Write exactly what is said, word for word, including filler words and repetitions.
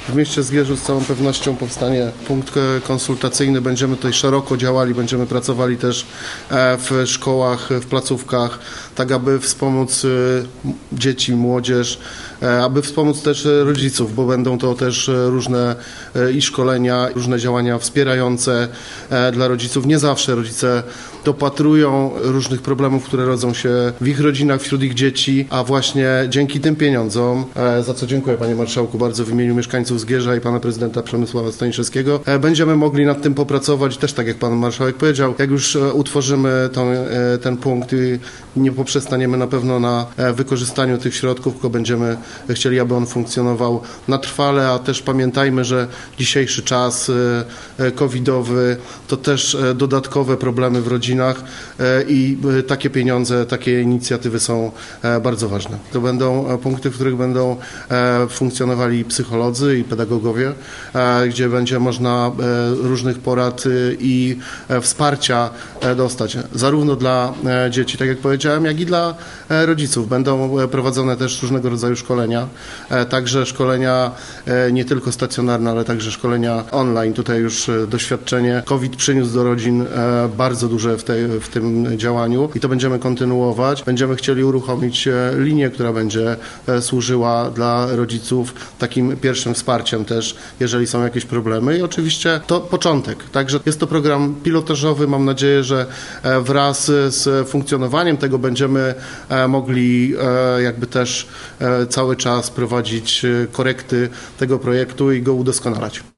W mieście Zgierzu z całą pewnością powstanie punkt konsultacyjny. Będziemy tutaj szeroko działali, będziemy pracowali też w szkołach, w placówkach, tak aby wspomóc dzieci, młodzież, aby wspomóc też rodziców, bo będą to też różne i szkolenia, różne działania wspierające dla rodziców. Nie zawsze rodzice dopatrują różnych problemów, które rodzą się w ich rodzinach, wśród ich dzieci, a właśnie dzięki tym pieniądzom, za co dziękuję panie marszałku bardzo w imieniu mieszkańców Zgierza i pana prezydenta Przemysława Staniszewskiego, będziemy mogli nad tym popracować. Też tak jak pan marszałek powiedział, jak już utworzymy tą, ten punkt, nie poprzestaniemy na pewno na wykorzystaniu tych środków, tylko będziemy chcieli, aby on funkcjonował na trwale, a też pamiętajmy, że dzisiejszy czas covidowy to też dodatkowe problemy w rodzinach i takie pieniądze, takie inicjatywy są bardzo ważne. To będą punkty, w których będą funkcjonowali psycholodzy i pedagogowie, gdzie będzie można różnych porad i wsparcia dostać, zarówno dla dzieci, tak jak powiedziałem, jak i dla rodziców. Będą prowadzone też różnego rodzaju szkolenia, także szkolenia nie tylko stacjonarne, ale także szkolenia online. Tutaj już doświadczenie COVID przyniósł do rodzin bardzo duże w, tej, w tym działaniu i to będziemy kontynuować. Będziemy chcieli uruchomić linię, która będzie służyła dla rodziców takim pierwszym wsparciem też, jeżeli są jakieś problemy i oczywiście to początek. Także jest to program pilotażowy. Mam nadzieję, że wraz z funkcjonowaniem tego będziemy mogli jakby też cały czas prowadzić korekty tego projektu i go udoskonalać.